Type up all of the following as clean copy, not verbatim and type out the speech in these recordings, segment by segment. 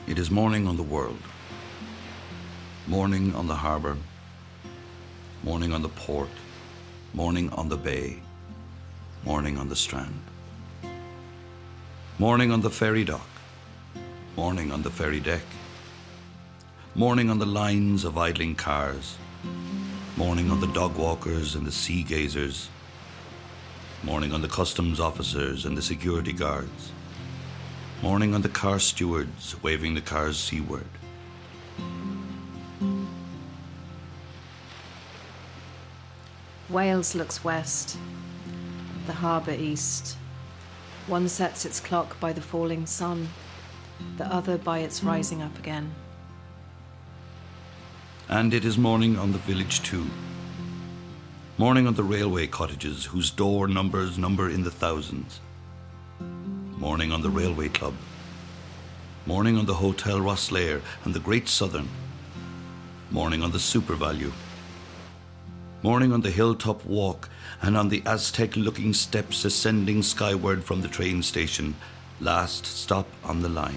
It is morning on the world, morning on the harbour, morning on the port, morning on the bay, morning on the strand, morning on the ferry dock, morning on the ferry deck, morning on the lines of idling cars, morning on the dog walkers and the sea gazers, morning on the customs officers and the security guards, morning on the car stewards waving the cars seaward. Wales looks west, the harbour east. One sets its clock by the falling sun, the other by its rising up again. And it is morning on the village too. Morning on the railway cottages whose door numbers number in the thousands. Morning on the railway club. Morning on the Hotel Rosslare and the Great Southern. Morning on the SuperValu. Morning on the hilltop walk and on the Aztec-looking steps ascending skyward from the train station, last stop on the line.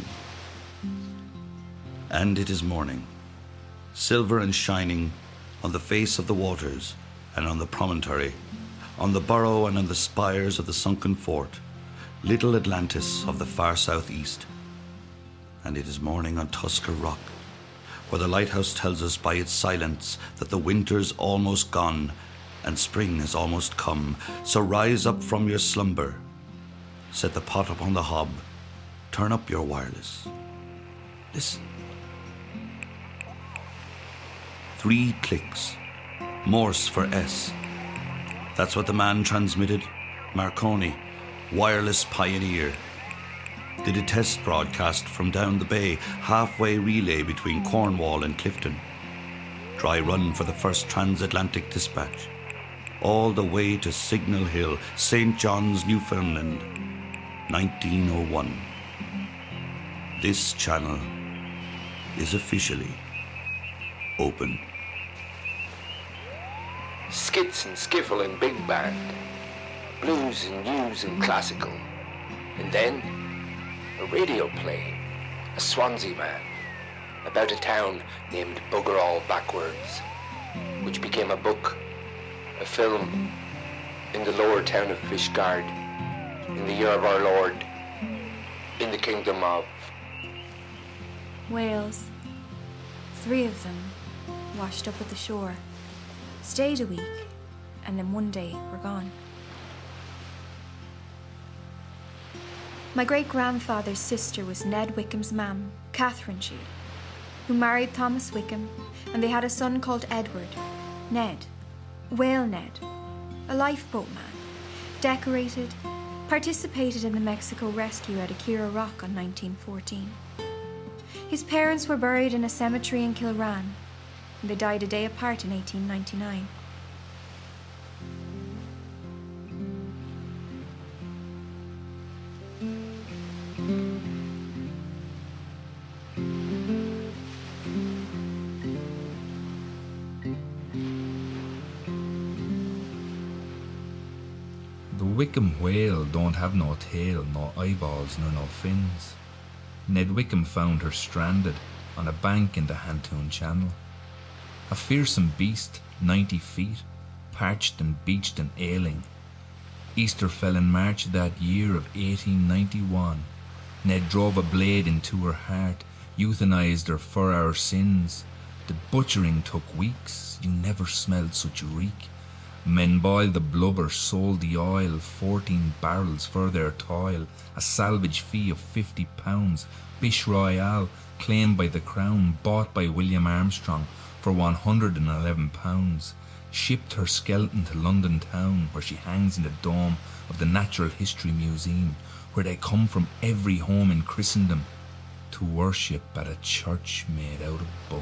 And it is morning, silver and shining, on the face of the waters and on the promontory, on the Burrow and on the spires of the sunken fort, little Atlantis of the far southeast. And it is morning on Tusker Rock, where the lighthouse tells us by its silence that the winter's almost gone and spring has almost come. So rise up from your slumber, set the pot upon the hob, turn up your wireless. Listen. 3 clicks, Morse for S. That's what the man transmitted, Marconi, wireless pioneer. Did a test broadcast from down the bay, halfway relay between Cornwall and Clifton. Dry run for the first transatlantic dispatch. All the way to Signal Hill, St. John's, Newfoundland, 1901. This channel is officially open. Skits and skiffle and big band, blues and news and classical, and then a radio play, a Swansea man, about a town named Bugger All Backwards, which became a book, a film, in the lower town of Fishguard, in the year of our Lord, in the kingdom of Wales. 3 of them washed up at the shore, stayed a week, and then one day were gone. My great-grandfather's sister was Ned Wickham's mam, Catherine Shee, who married Thomas Wickham, and they had a son called Edward. Ned, Whale Ned, a lifeboat man, decorated, participated in the Mexico rescue at Akira Rock on 1914. His parents were buried in a cemetery in Kilran, and they died a day apart in 1899. The Wickham whale don't have no tail, no eyeballs, nor no fins. Ned Wickham found her stranded on a bank in the Hantoon Channel. A fearsome beast, 90 feet, parched and beached and ailing. Easter fell in March that year of 1891. Ned drove a blade into her heart, euthanized her for our sins. The butchering took weeks, you never smelled such a reek. Men boiled the blubber, sold the oil, 14 barrels for their toil, a salvage fee of £50, Bish Royale, claimed by the Crown, bought by William Armstrong for £111, shipped her skeleton to London town, where she hangs in the dome of the Natural History Museum, where they come from every home in Christendom to worship at a church made out of bones.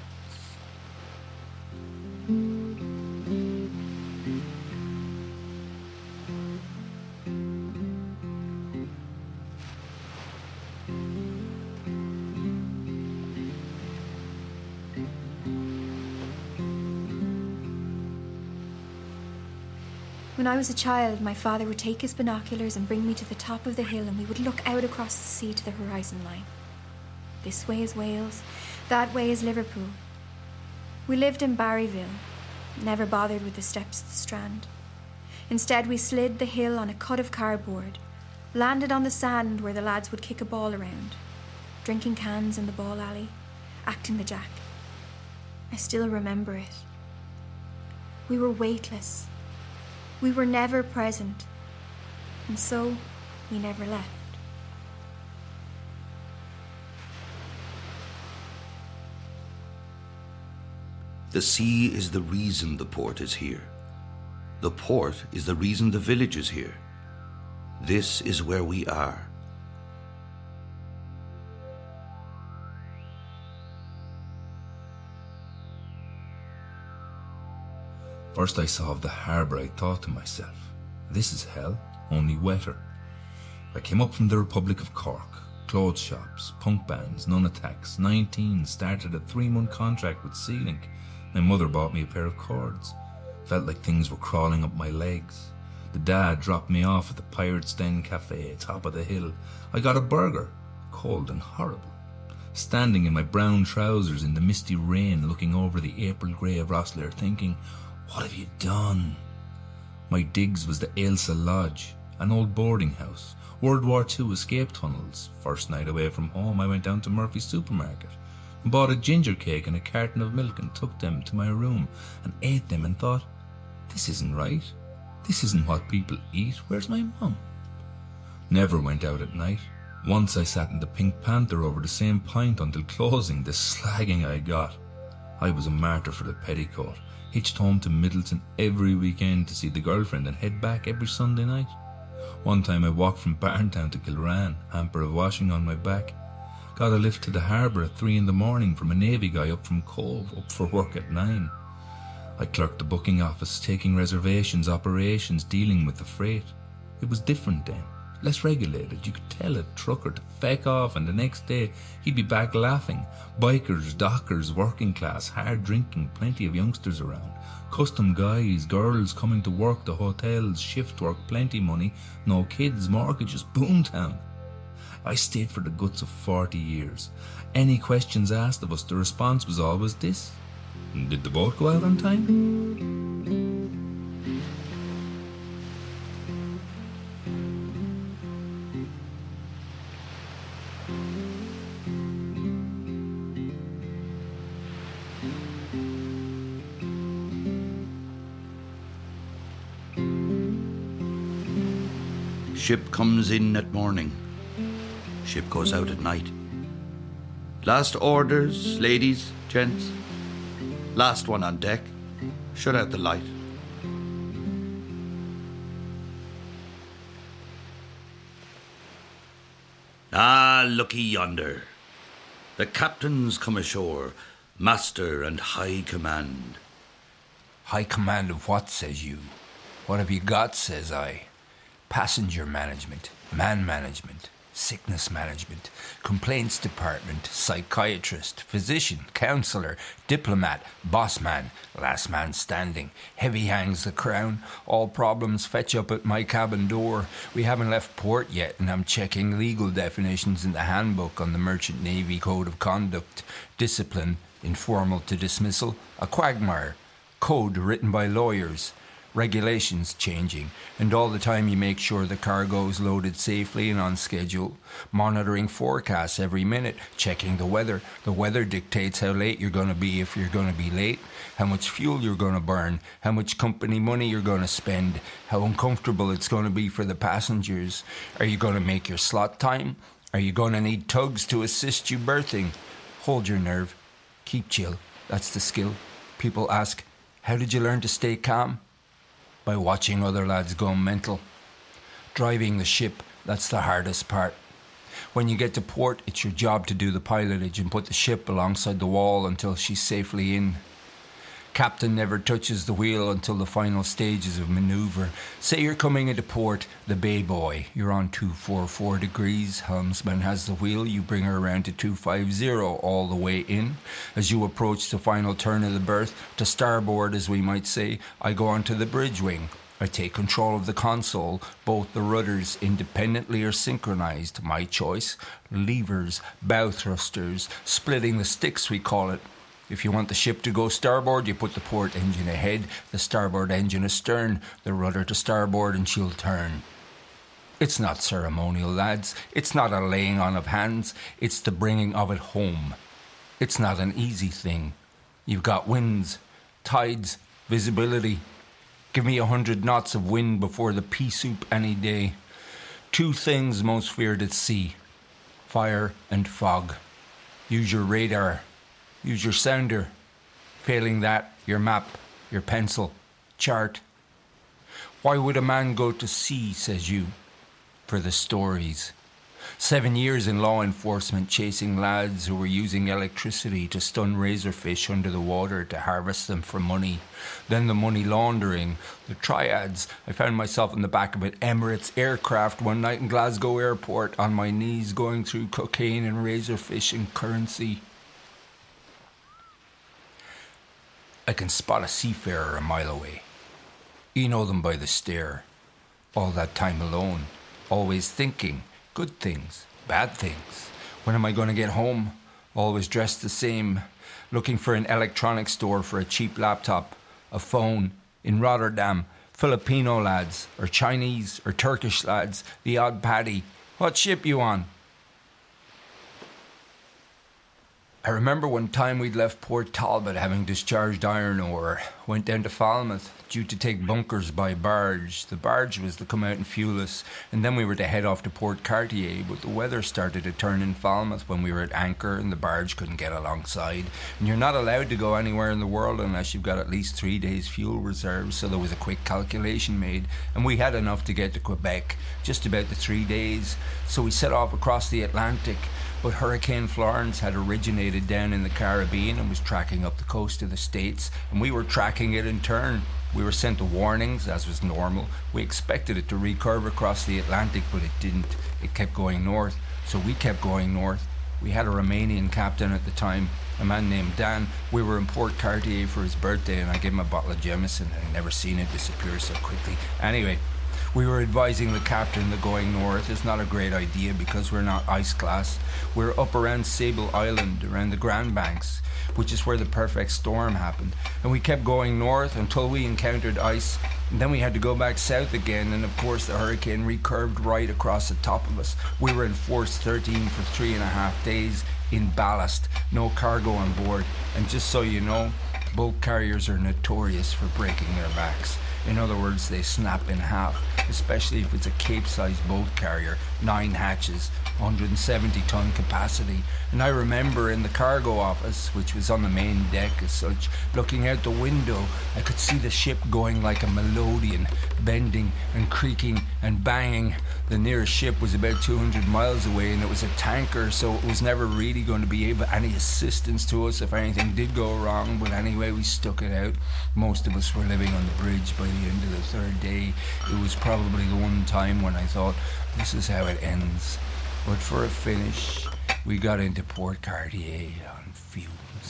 When I was a child, my father would take his binoculars and bring me to the top of the hill, and we would look out across the sea to the horizon line. This way is Wales, that way is Liverpool. We lived in Barryville, never bothered with the steps to the Strand. Instead, we slid the hill on a cut of cardboard, landed on the sand where the lads would kick a ball around, drinking cans in the ball alley, acting the jack. I still remember it. We were weightless. We were never present, and so we never left. The sea is the reason the port is here. The port is the reason the village is here. This is where we are. First I saw the harbour, I thought to myself, this is hell, only wetter. I came up from the Republic of Cork, clothes shops, punk bands, none attacks, 19, started a 3-month contract with Sealink. My mother bought me a pair of cords. Felt like things were crawling up my legs. The dad dropped me off at the Pirate's Den Cafe, top of the hill. I got a burger, cold and horrible. Standing in my brown trousers in the misty rain, looking over the April grey of Rosslare, thinking, what have you done? My digs was the Ailsa Lodge, an old boarding house. World War II escape tunnels. First night away from home, I went down to Murphy's supermarket and bought a ginger cake and a carton of milk and took them to my room and ate them and thought, this isn't right. This isn't what people eat. Where's my mum? Never went out at night. Once I sat in the Pink Panther over the same pint until closing, the slagging I got. I was a martyr for the petticoat. Hitched home to Middleton every weekend to see the girlfriend and head back every Sunday night. One time I walked from Barntown to Kilran, hamper of washing on my back. Got a lift to the harbour at 3 a.m. from a Navy guy up from Cove, up for work at 9. I clerked the booking office, taking reservations, operations, dealing with the freight. It was different then, less regulated. You could tell a trucker to feck off and the next day he'd be back laughing. Bikers, dockers, working class, hard drinking, plenty of youngsters around. Custom guys, girls coming to work, the hotels, shift work, plenty money, no kids, mortgages, boomtown. I stayed for the guts of 40 years. Any questions asked of us, the response was always this. Did the boat go out on time? Ship comes in at morning. Ship goes out at night. Last orders, ladies, gents. Last one on deck. Shut out the light. Ah, looky yonder. The captain's come ashore, master and high command. High command of what, says you? What have you got, says I? Passenger management, man management, sickness management, complaints department, psychiatrist, physician, counsellor, diplomat, boss man, last man standing, heavy hangs the crown, all problems fetch up at my cabin door. We haven't left port yet and I'm checking legal definitions in the handbook on the Merchant Navy Code of Conduct, discipline, informal to dismissal, a quagmire, code written by lawyers, regulations changing, and all the time you make sure the cargo is loaded safely and on schedule, monitoring forecasts every minute, checking the weather. The weather dictates how late you're going to be if you're going to be late, how much fuel you're going to burn, how much company money you're going to spend, how uncomfortable it's going to be for the passengers. Are you going to make your slot time? Are you going to need tugs to assist you berthing? Hold your nerve. Keep chill. That's the skill. People ask, how did you learn to stay calm? By watching other lads go mental. Driving the ship, that's the hardest part. When you get to port, it's your job to do the pilotage and put the ship alongside the wall until she's safely in. Captain never touches the wheel until the final stages of manoeuvre. Say you're coming into port, the bay boy. You're on 244 degrees. Helmsman has the wheel. You bring her around to 250 all the way in. As you approach the final turn of the berth, to starboard as we might say, I go onto the bridge wing. I take control of the console. Both the rudders independently are synchronized. My choice. Levers, bow thrusters, splitting the sticks we call it. If you want the ship to go starboard, you put the port engine ahead, the starboard engine astern, the rudder to starboard, and she'll turn. It's not ceremonial, lads. It's not a laying on of hands. It's the bringing of it home. It's not an easy thing. You've got winds, tides, visibility. Give me 100 knots of wind before the pea soup any day. 2 things most feared at sea: fire and fog. Use your radar. Use your sounder. Failing that, your map, your pencil, chart. Why would a man go to sea, says you? For the stories. 7 years in law enforcement chasing lads who were using electricity to stun razorfish under the water to harvest them for money. Then the money laundering, the triads. I found myself in the back of an Emirates aircraft one night in Glasgow airport on my knees going through cocaine and razorfish and currency. I can spot a seafarer a mile away. You know them by the stare. All that time alone, always thinking. Good things, bad things. When am I going to get home? Always dressed the same. Looking for an electronics store for a cheap laptop, a phone. In Rotterdam, Filipino lads, or Chinese, or Turkish lads, the odd paddy. What ship you on? I remember one time we'd left Port Talbot having discharged iron ore, went down to Falmouth, due to take bunkers by barge. The barge was to come out and fuel us, and then we were to head off to Port Cartier, but the weather started to turn in Falmouth when we were at anchor and the barge couldn't get alongside. And you're not allowed to go anywhere in the world unless you've got at least 3 days fuel reserves, so there was a quick calculation made, and we had enough to get to Quebec, just about the 3 days. So we set off across the Atlantic, but Hurricane Florence had originated down in the Caribbean and was tracking up the coast of the States, and we were tracking it in turn. We were sent the warnings, as was normal. We expected it to recurve across the Atlantic, but it didn't. It kept going north, so we kept going north. We had a Romanian captain at the time, a man named Dan. We were in Port Cartier for his birthday, and I gave him a bottle of Jameson. I'd never seen it disappear so quickly. Anyway, we were advising the captain that going north is not a great idea because we're not ice class. We're up around Sable Island, around the Grand Banks, which is where the perfect storm happened. And we kept going north until we encountered ice. And then we had to go back south again, and of course the hurricane recurved right across the top of us. We were in force 13 for 3.5 days in ballast, no cargo on board. And just so you know, bulk carriers are notorious for breaking their backs. In other words, they snap in half, especially if it's a Cape-sized boat carrier, 9 hatches, 170-ton capacity. And I remember in the cargo office, which was on the main deck as such, looking out the window, I could see the ship going like a melodeon, bending and creaking and banging. The nearest ship was about 200 miles away, and it was a tanker, so it was never really going to be able any assistance to us if anything did go wrong. But anyway, we stuck it out. Most of us were living on the bridge by the end of the 3rd day. It was probably the one time when I thought, this is how it ends. But for a finish, we got into Port Cartier on fumes.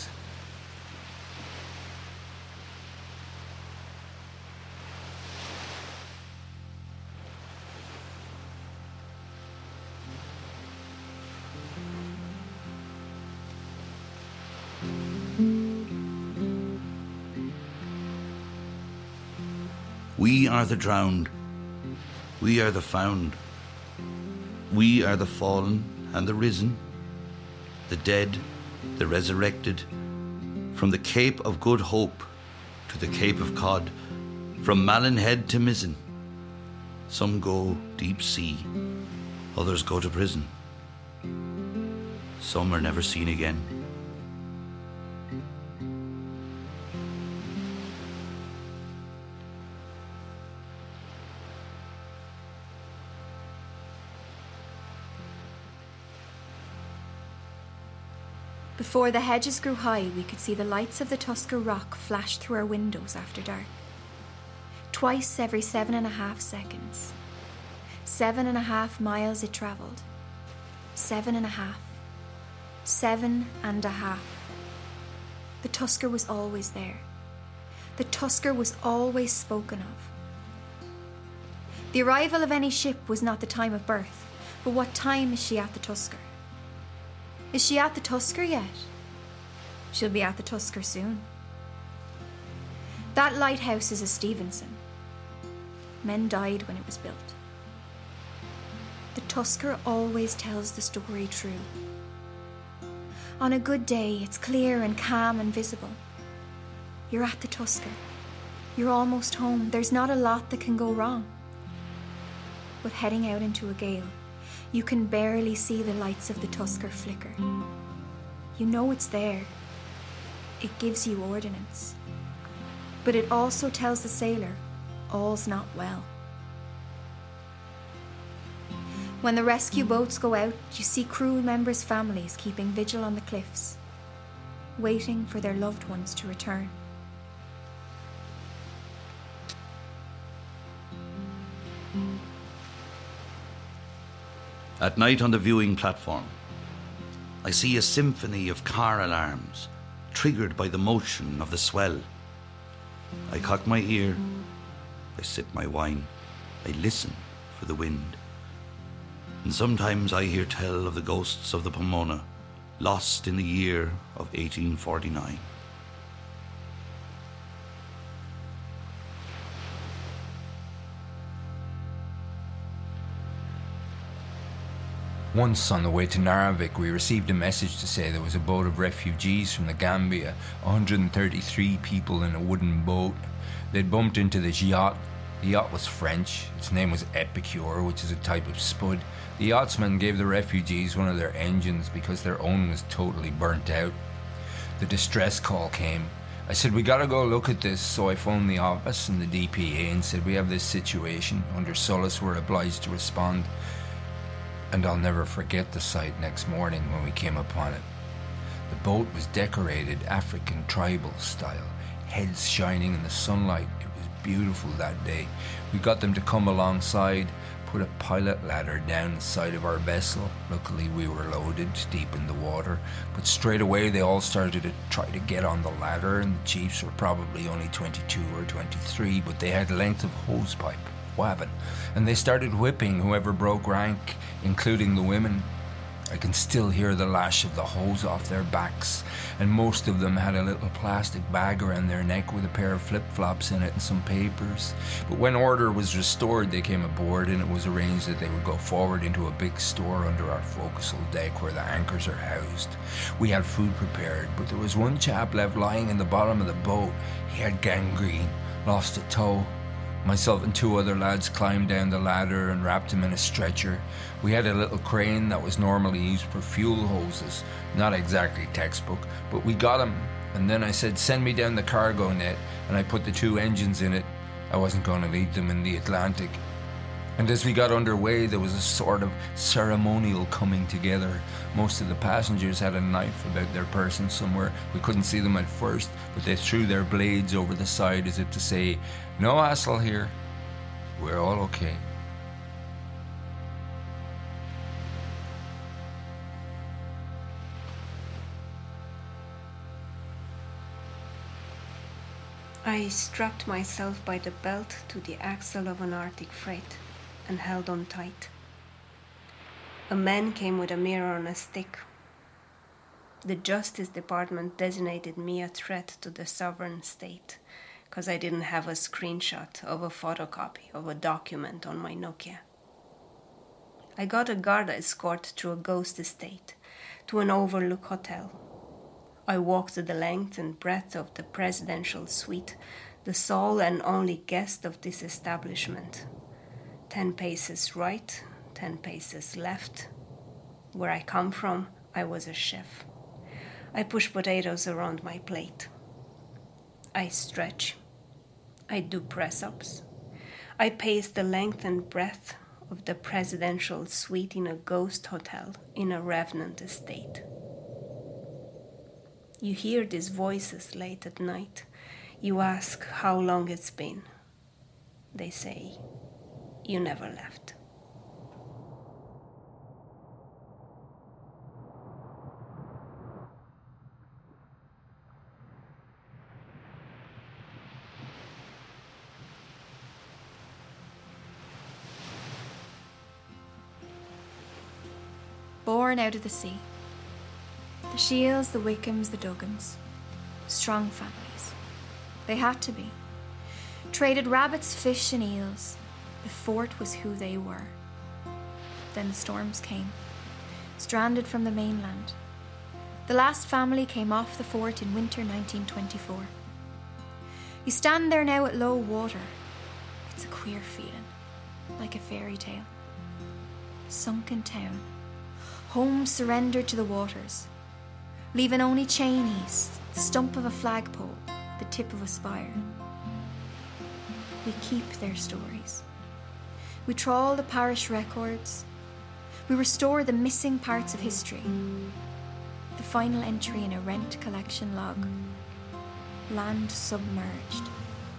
We are the drowned. We are the found. We are the fallen and the risen, the dead, the resurrected, from the Cape of Good Hope to the Cape of Cod, from Malin Head to Mizzen. Some go deep sea, others go to prison. Some are never seen again. Before the hedges grew high, we could see the lights of the Tusker Rock flash through our windows after dark. Twice every 7.5 seconds. 7.5 miles it travelled. 7.5. 7.5. The Tusker was always there. The Tusker was always spoken of. The arrival of any ship was not the time of birth, but what time is she at the Tusker? Is she at the Tusker yet? She'll be at the Tusker soon. That lighthouse is a Stevenson. Men died when it was built. The Tusker always tells the story true. On a good day, it's clear and calm and visible. You're at the Tusker. You're almost home. There's not a lot that can go wrong. But heading out into a gale, you can barely see the lights of the Tusker flicker. You know it's there. It gives you ordnance. But it also tells the sailor all's not well. When the rescue boats go out, you see crew members' families keeping vigil on the cliffs, waiting for their loved ones to return. At night on the viewing platform, I see a symphony of car alarms triggered by the motion of the swell. I cock my ear, I sip my wine, I listen for the wind. And sometimes I hear tell of the ghosts of the Pomona, lost in the year of 1849. Once on the way to Narvik, we received a message to say there was a boat of refugees from the Gambia, 133 people in a wooden boat. They'd bumped into this yacht. The yacht was French. Its name was Epicure, which is a type of spud. The yachtsman gave the refugees one of their engines because their own was totally burnt out. The distress call came. I said, we gotta go look at this, so I phoned the office and the DPA and said, we have this situation. Under Solace, we're obliged to respond. And I'll never forget the sight next morning when we came upon it. The boat was decorated African tribal style, heads shining in the sunlight. It was beautiful that day. We got them to come alongside, put a pilot ladder down the side of our vessel. Luckily we were loaded deep in the water, but straight away they all started to try to get on the ladder, and the chiefs were probably only 22 or 23, but they had length of hosepipe. Wabbin, and they started whipping whoever broke rank, including the women. I can still hear the lash of the hose off their backs, and most of them had a little plastic bag around their neck with a pair of flip-flops in it and some papers. But when order was restored, they came aboard, and it was arranged that they would go forward into a big store under our forecastle deck where the anchors are housed. We had food prepared, but there was one chap left lying in the bottom of the boat. He had gangrene, lost a toe. Myself and two other lads climbed down the ladder and wrapped him in a stretcher. We had a little crane that was normally used for fuel hoses. Not exactly textbook, but we got him. And then I said, send me down the cargo net, and I put the two engines in it. I wasn't going to leave them in the Atlantic. And as we got underway, there was a sort of ceremonial coming together. Most of the passengers had a knife about their person somewhere. We couldn't see them at first, but they threw their blades over the side as if to say, no hassle here. We're all okay. I strapped myself by the belt to the axle of an Arctic freight and held on tight. A man came with a mirror on a stick. The Justice Department designated me a threat to the sovereign state because I didn't have a screenshot of a photocopy of a document on my Nokia. I got a guard escort through a ghost estate to an overlook hotel. I walked the length and breadth of the presidential suite, the sole and only guest of this establishment. 10 paces right, 10 paces left. Where I come from, I was a chef. I push potatoes around my plate. I stretch. I do press-ups. I pace the length and breadth of the presidential suite in a ghost hotel in a revenant estate. You hear these voices late at night. You ask how long it's been. They say, you never left. born out of the sea. The Shields, the Wickhams, the Duggans. Strong families. They had to be. Traded rabbits, fish and eels. The fort was who they were. Then the storms came, stranded from the mainland. The last family came off the fort in winter 1924. You stand there now at low water. It's a queer feeling, like a fairy tale. Sunken town, home surrendered to the waters, leaving only Cheney's, the stump of a flagpole, the tip of a spire. We keep their stories. We trawl the parish records. We restore the missing parts of history. The final entry in a rent collection log. Land submerged.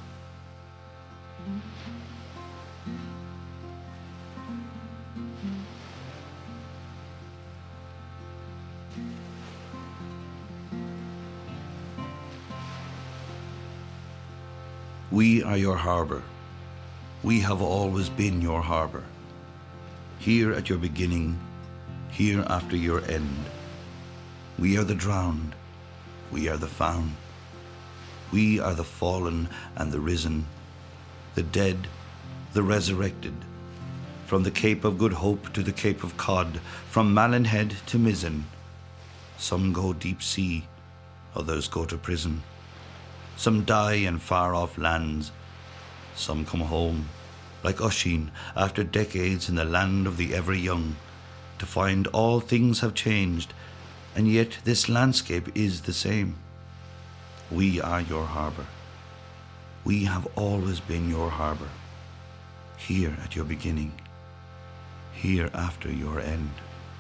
We are your harbour. We have always been your harbour. Here at your beginning, here after your end. We are the drowned. We are the found. We are the fallen and the risen, the dead, the resurrected. From the Cape of Good Hope to the Cape of Cod, from Malin Head to Mizzen. Some go deep sea, others go to prison. Some die in far-off lands. Some come home, like Oisin, after decades in the land of the ever-young, to find all things have changed, and yet this landscape is the same. We are your harbour. We have always been your harbour. Here at your beginning, here after your end.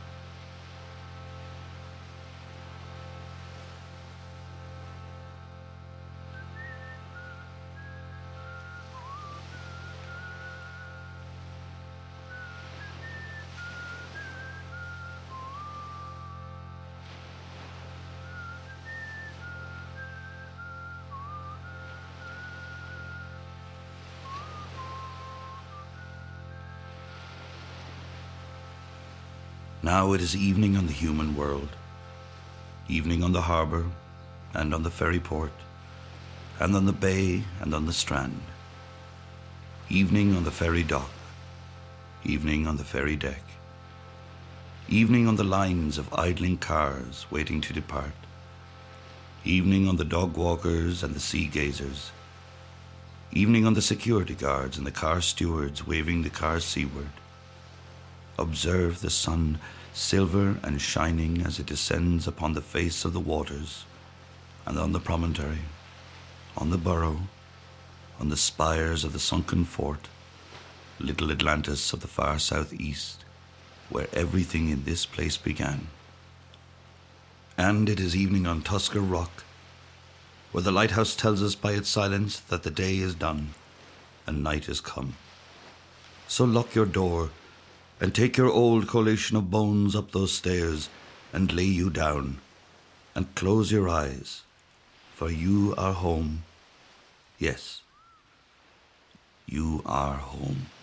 Now it is evening on the human world, evening on the harbour, and on the ferry port, and on the bay, and on the strand. Evening on the ferry dock, evening on the ferry deck, evening on the lines of idling cars waiting to depart, evening on the dog walkers and the sea gazers, evening on the security guards and the car stewards waving the cars seaward. Observe the sun, silver and shining as it descends upon the face of the waters, and on the promontory, on the burrow, on the spires of the sunken fort, little Atlantis of the far southeast, where everything in this place began. And it is evening on Tusker Rock, where the lighthouse tells us by its silence that the day is done and night is come. So lock your door, and take your old collation of bones up those stairs, and lay you down, and close your eyes, for you are home. Yes, you are home.